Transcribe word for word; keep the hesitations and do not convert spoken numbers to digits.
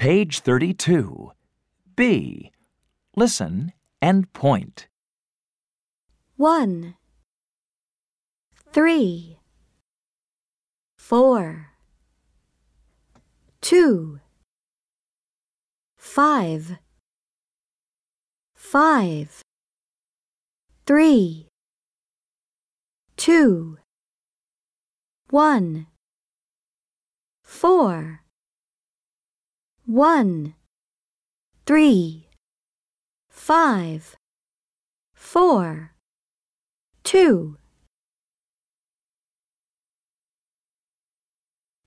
Page thirty-two. B. Listen and point. One, three, four, two, five, five, three, two, one, four, one, three, five, four, two.